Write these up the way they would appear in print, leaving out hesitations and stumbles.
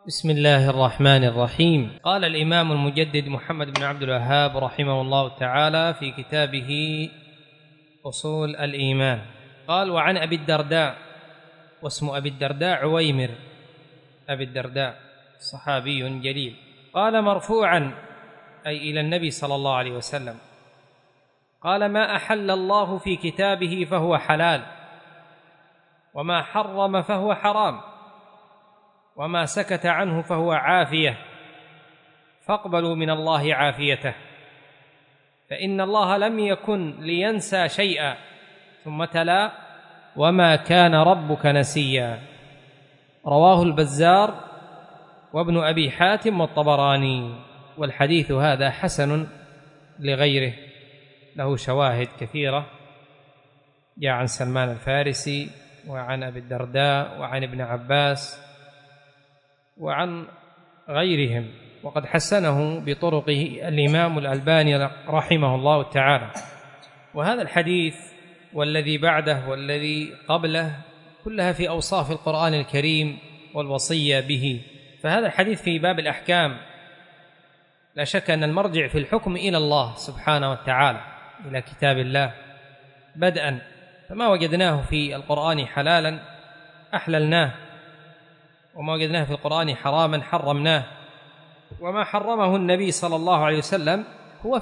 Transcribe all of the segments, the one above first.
بسم الله الرحمن الرحيم. قال الإمام المجدد محمد بن عبد الوهاب رحمه الله تعالى في كتابه أصول الإيمان، قال: وعن أبي الدرداء، واسم أبي الدرداء عويمر، أبي الدرداء صحابي جليل، قال مرفوعا أي إلى النبي صلى الله عليه وسلم، قال: ما أحل الله في كتابه فهو حلال، وما حرم فهو حرام، وما سكت عنه فهو عافية، فاقبلوا من الله عافيته، فإن الله لم يكن لينسى شيئا، ثم تلا: وما كان ربك نسيا. رواه البزار وابن أبي حاتم والطبراني، والحديث هذا حسن لغيره، له شواهد كثيرة، جاء عن سلمان الفارسي وعن أبي الدرداء وعن ابن عباس وعن غيرهم، وقد حسنه بطرقه الإمام الألباني رحمه الله تعالى. وهذا الحديث والذي بعده والذي قبله كلها في أوصاف القرآن الكريم والوصية به، فهذا الحديث في باب الأحكام، لا شك أن المرجع في الحكم إلى الله سبحانه وتعالى، إلى كتاب الله بدءا، فما وجدناه في القرآن حلالا أحللناه، وما وجدناه في القرآن حراما حرمناه، وما حرمه النبي صلى الله عليه وسلم هو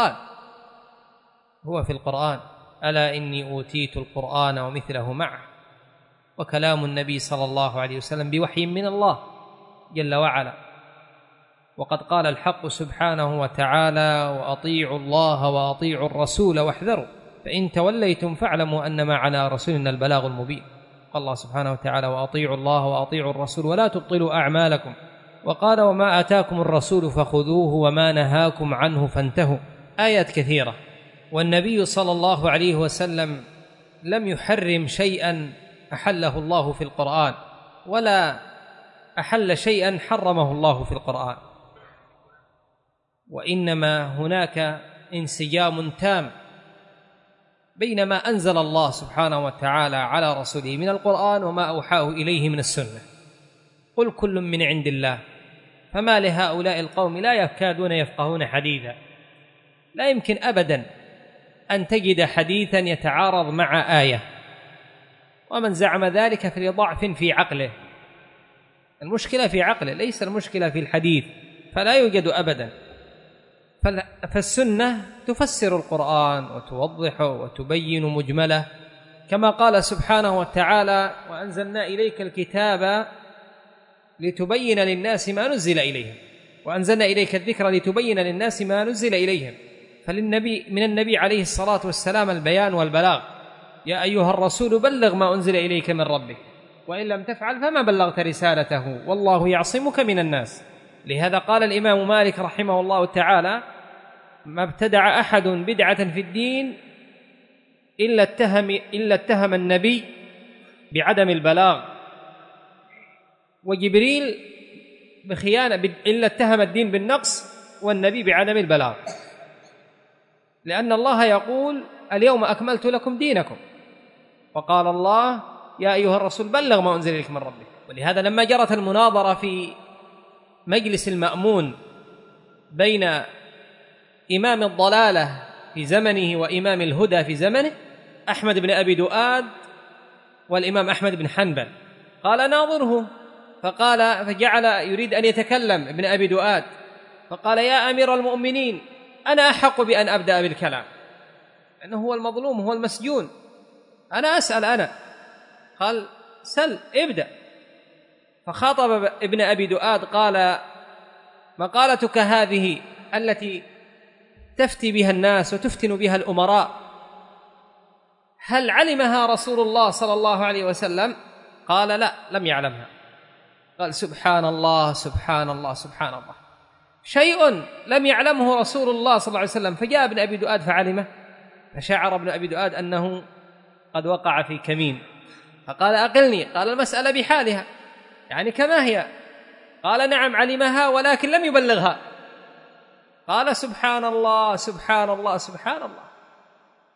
في القرآن. ألا إني أوتيت القرآن ومثله معه، وكلام النبي صلى الله عليه وسلم بوحي من الله جل وعلا. وقد قال الحق سبحانه وتعالى: وأطيعوا الله وأطيعوا الرسول واحذروا فإن توليتم فاعلموا أنما على رسولنا البلاغ المبين. قال الله سبحانه وتعالى: وأطيعوا الله وأطيعوا الرسول ولا تبطلوا أعمالكم. وقال: وما آتاكم الرسول فخذوه وما نهاكم عنه فانتهوا. آيات كثيرة. والنبي صلى الله عليه وسلم لم يحرم شيئا أحله الله في القرآن، ولا أحل شيئا حرمه الله في القرآن، وإنما هناك انسجام تام بين ما أنزل الله سبحانه وتعالى على رسوله من القرآن وما أوحاه إليه من السنة. قل كل من عند الله فما لهؤلاء القوم لا يكادون يفقهون حديثا. لا يمكن أبدا أن تجد حديثا يتعارض مع آية، ومن زعم ذلك فلضعف في عقله. المشكلة في عقله، ليس المشكلة في الحديث، فلا يوجد أبدا. فالسنة تفسر القرآن وتوضحه وتبين مجمله، كما قال سبحانه وتعالى: وأنزلنا إليك الكتاب لتبين للناس ما نزل إليهم، وأنزلنا إليك الذكر لتبين للناس ما نزل إليهم. فللنبي من النبي عليه الصلاة والسلام البيان والبلاغ: يا أيها الرسول بلغ ما أنزل إليك من ربك، وإن لم تفعل فما بلغت رسالته والله يعصمك من الناس. لهذا قال الإمام مالك رحمه الله تعالى: ما ابتدع أحد بدعة في الدين إلا اتهم النبي بعدم البلاغ، وجبريل بخيانة إلا اتهم الدين بالنقص، والنبي بعدم البلاغ، لأن الله يقول: اليوم أكملت لكم دينكم، وقال الله: يا أيها الرسول بلغ ما أنزل إليك من ربك. ولهذا لما جرت المناظرة في مجلس المأمون بين إمام الضلالة في زمنه وإمام الهدى في زمنه، أحمد بن أبي دؤاد والإمام أحمد بن حنبل، قال: ناظره، فجعل يريد أن يتكلم ابن أبي دؤاد، فقال: يا أمير المؤمنين، أنا أحق بأن أبدأ بالكلام، لأنه هو المظلوم، هو المسجون، أنا أسأل أنا. قال: سل، ابدأ. فخاطب ابن أبي دؤاد قال: مقالتك هذه التي تفتي بها الناس وتفتن بها الأمراء، هل علمها رسول الله صلى الله عليه وسلم؟ قال: لا، لم يعلمها. قال: سبحان الله سبحان الله سبحان الله، شيء لم يعلمه رسول الله صلى الله عليه وسلم فجاء ابن أبي دؤاد فعلمه، فشعر ابن أبي دؤاد أنه قد وقع في كمين، فقال: أقلني. قال: المسألة بحالها، يعني كما هي. قال: نعم علمها ولكن لم يبلغها. قال: سبحان الله سبحان الله سبحان الله،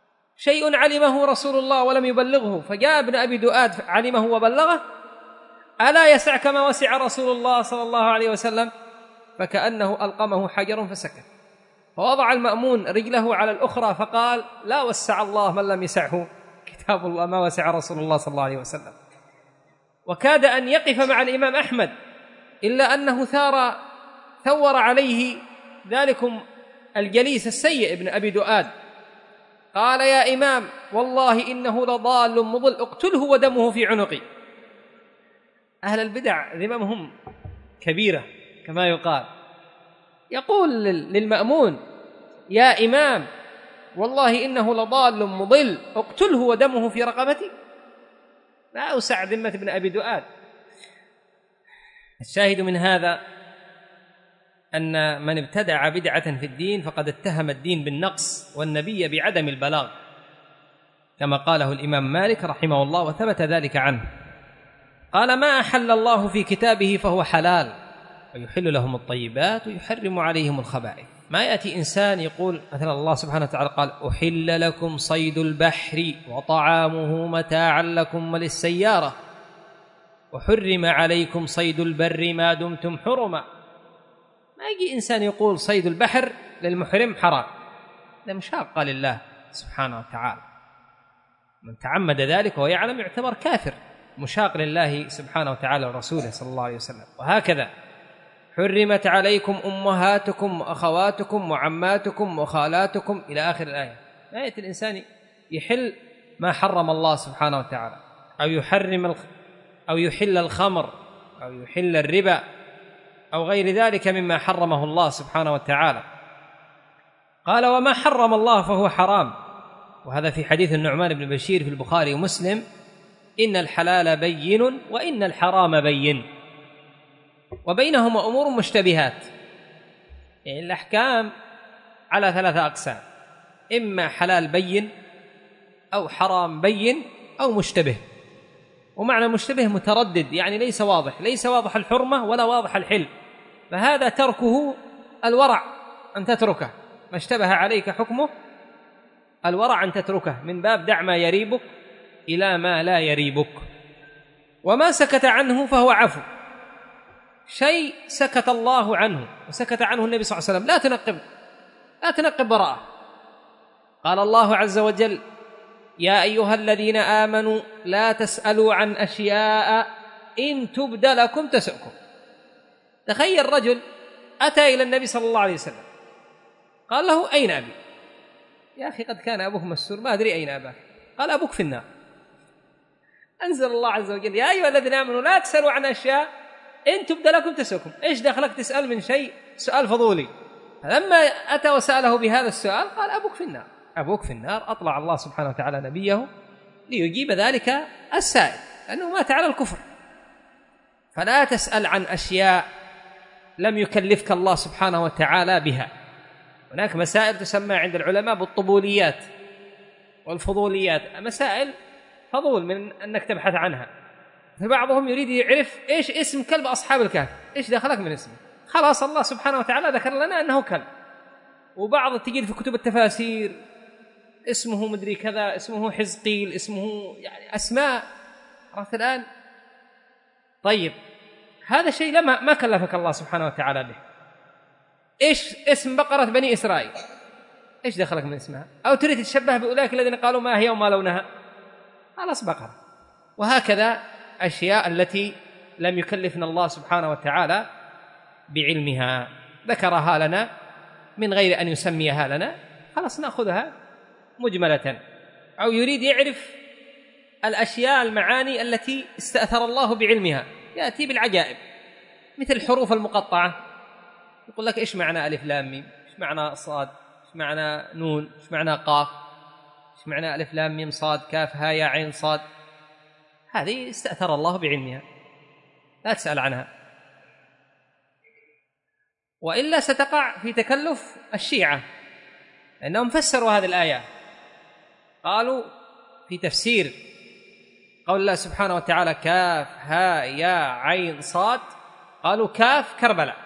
شيء علمه رسول الله ولم يبلغه، فجاء ابن أبي دؤاد علمه وبلغه. ألا يسعك ما وسع رسول الله صلى الله عليه وسلم؟ فكأنه ألقمه حجر فسكت. فوضع المأمون رجله على الأخرى فقال: لا وسع الله من لم يسعه كتاب الله ما وسع رسول الله صلى الله عليه وسلم. وكاد أن يقف مع الإمام أحمد، إلا أنه ثور عليه ذلكم الجليس السيء ابن أبي دؤاد، قال: يا إمام والله إنه لضال مضل، اقتله ودمه في عنقي. أهل البدع ذممهم كبيرة كما يقال. يقول للمأمون: يا إمام والله إنه لضال مضل، اقتله ودمه في رقبتي. لا أوسع ذمة ابن أبي دؤاد. الشاهد من هذا أن من ابتدع بدعة في الدين فقد اتهم الدين بالنقص والنبي بعدم البلاغ، كما قاله الإمام مالك رحمه الله، وثبت ذلك عنه. قال: ما أحل الله في كتابه فهو حلال، ويحل لهم الطيبات ويحرم عليهم الخبائث. ما يأتي إنسان يقول مثلا الله سبحانه وتعالى قال: أحل لكم صيد البحر وطعامه متاعا لكم وللسيارة، وحرم عليكم صيد البر ما دمتم حرما. ما يجي إنسان يقول صيد البحر للمحرم حرام، هذا مشاق لله سبحانه وتعالى. من تعمد ذلك ويعلم يعتبر كافر، مشاق لله سبحانه وتعالى ورسوله صلى الله عليه وسلم. وهكذا حرمت عليكم أمهاتكم وأخواتكم وعماتكم وخالاتكم إلى آخر الآية. ما يأتي الإنسان يحل ما حرم الله سبحانه وتعالى، أو يحل الخمر أو يحل الربا أو غير ذلك مما حرمه الله سبحانه وتعالى. قال: وما حرم الله فهو حرام. وهذا في حديث النعمان بن بشير في البخاري ومسلم: إن الحلال بين وإن الحرام بين، وبينهما أمور مشتبهات. يعني الأحكام على 3 أقسام: إما حلال بين أو حرام بين أو مشتبه. ومعنى مشتبه متردد، يعني ليس واضح الحرمة ولا واضح الحل، فهذا تركه الورع أن تتركه. ما اشتبه عليك حكمه الورع أن تتركه، من باب دع ما يريبك إلى ما لا يريبك. وما سكت عنه فهو عفو. شيء سكت الله عنه وسكت عنه النبي صلى الله عليه وسلم لا تنقب براءه. قال الله عز وجل: يا أيها الذين آمنوا لا تسألوا عن أشياء إن تبد لكم تسؤكم. تخيل رجل أتى إلى النبي صلى الله عليه وسلم قال له: أين أبي؟ يا أخي قد كان أبوك مسرور، ما أدري أين أباك. قال: أبوك في النار. أنزل الله عز وجل: يا أيها الذين آمنوا لا تسألوا عن أشياء إن تبد لكم تسؤكم. إيش دخلك تسأل من شيء سؤال فضولي؟ لما أتى وسأله بهذا السؤال قال: أبوك في النار. أبوك في النار. أطلع الله سبحانه وتعالى نبيه ليجيب ذلك السائل، لأنه مات على الكفر. فلا تسأل عن أشياء لم يكلفك الله سبحانه وتعالى بها. هناك مسائل تسمى عند العلماء بالطبوليات والفضوليات، مسائل فضول من أنك تبحث عنها. فبعضهم يريد يعرف إيش اسم كلب أصحاب الكهف، إيش دخلك من اسمه؟ خلاص الله سبحانه وتعالى ذكر لنا أنه كلب. وبعض تجد في كتب التفاسير اسمه مدري كذا، اسمه حزقيل، اسمه يعني أسماء. عرفت الآن؟ طيب هذا شيء ما كلفك الله سبحانه وتعالى به. إيش اسم بقرة بني إسرائيل؟ إيش دخلك من اسمها؟ أو تريد تتشبه بأولئك الذين قالوا ما هي وما لونها؟ خلاص بقرة. وهكذا أشياء التي لم يكلفنا الله سبحانه وتعالى بعلمها ذكرها لنا من غير أن يسميها لنا، خلاص نأخذها مجملة. أو يريد يعرف الأشياء المعاني التي استأثر الله بعلمها، يأتي بالعجائب مثل الحروف المقطعة، يقول لك إيش معنى ألف لام ميم، إيش معنى صاد، إيش معنى نون، إيش معنى قاف، إيش معنى ألف لام ميم صاد كاف ها يا عين صاد. هذه استأثر الله بعلمها، لا تسأل عنها، وإلا ستقع في تكلف الشيعة، لأنهم فسروا هذه الآية. قالوا في تفسير قول الله سبحانه وتعالى كاف ها يا عين صاد، قالوا كاف كربلاء،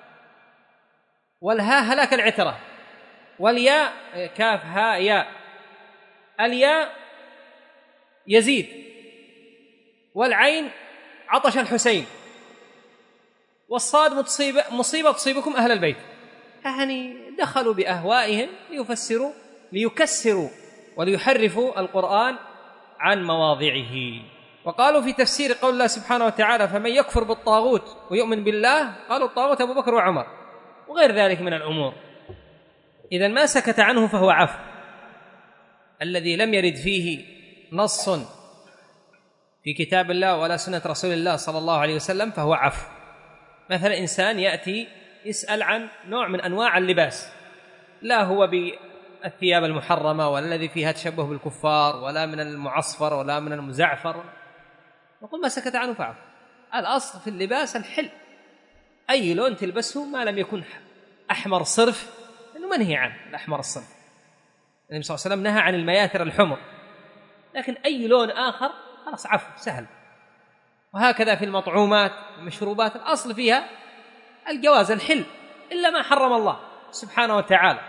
والها هلاك العترة، والياء كاف ها يا الياء يزيد، والعين عطش الحسين، والصاد مصيبة تصيبكم أهل البيت. يعني دخلوا بأهوائهم ليكسروا وليحرفوا القرآن عن مواضعه. وقالوا في تفسير قول الله سبحانه وتعالى فمن يكفر بالطاغوت ويؤمن بالله، قالوا الطاغوت أبو بكر وعمر وغير ذلك من الأمور. إذن ما سكت عنه فهو عفو. الذي لم يرد فيه نص في كتاب الله ولا سنة رسول الله صلى الله عليه وسلم فهو عفو. مثلا إنسان يأتي يسأل عن نوع من أنواع اللباس، لا هو بالثياب المحرمة ولا الذي فيها تشبه بالكفار ولا من المعصفر ولا من المزعفر، نقول ما سكت عنه فعفو. الأصل في اللباس الحل، أي لون تلبسه ما لم يكن أحمر صرف لأنه منهي عنه الأحمر الصرف. النبي صلى الله عليه وسلم نهى عن المياثر الحمر، لكن أي لون آخر خلاص عفو سهل. وهكذا في المطعومات المشروبات الأصل فيها الجواز الحل إلا ما حرم الله سبحانه وتعالى،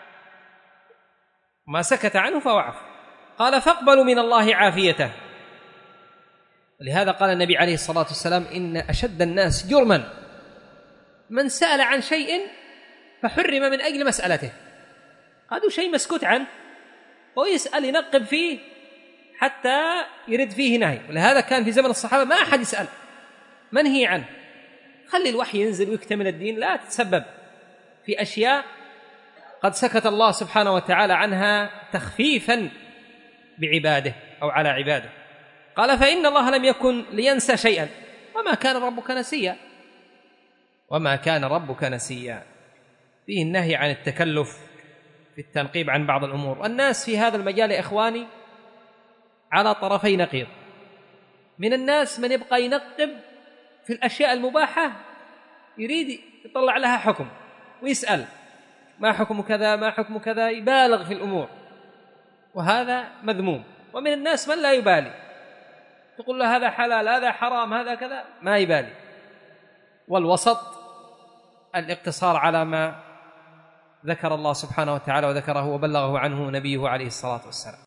ما سكت عنه فهو عفو. قال فاقبلوا من الله عافيته. لهذا قال النبي عليه الصلاة والسلام إن أشد الناس جرما من سأل عن شيء فحرم من أجل مسألته. هذا شيء مسكوت عنه ويسأل ينقب فيه حتى يرد فيه نهي. ولهذا كان في زمن الصحابة ما أحد يسأل منهي عنه، خلي الوحي ينزل ويكتمل الدين، لا تتسبب في أشياء قد سكت الله سبحانه وتعالى عنها تخفيفا بعباده أو على عباده. قال فإن الله لم يكن لينسى شيئا وما كان ربك نسيا. وما كان ربك نسيا فيه النهي عن التكلف في التنقيب عن بعض الأمور. والناس في هذا المجال يا إخواني على طرفي نقيض. من الناس من يبقى ينقب في الأشياء المباحة، يريد يطلع لها حكم ويسأل ما حكم كذا ما حكم كذا، يبالغ في الأمور، وهذا مذموم. ومن الناس من لا يبالي، تقول له هذا حلال هذا حرام هذا كذا، ما يبالي. والوسط الاقتصار على ما ذكر الله سبحانه وتعالى وذكره وبلغه عنه نبيه عليه الصلاة والسلام.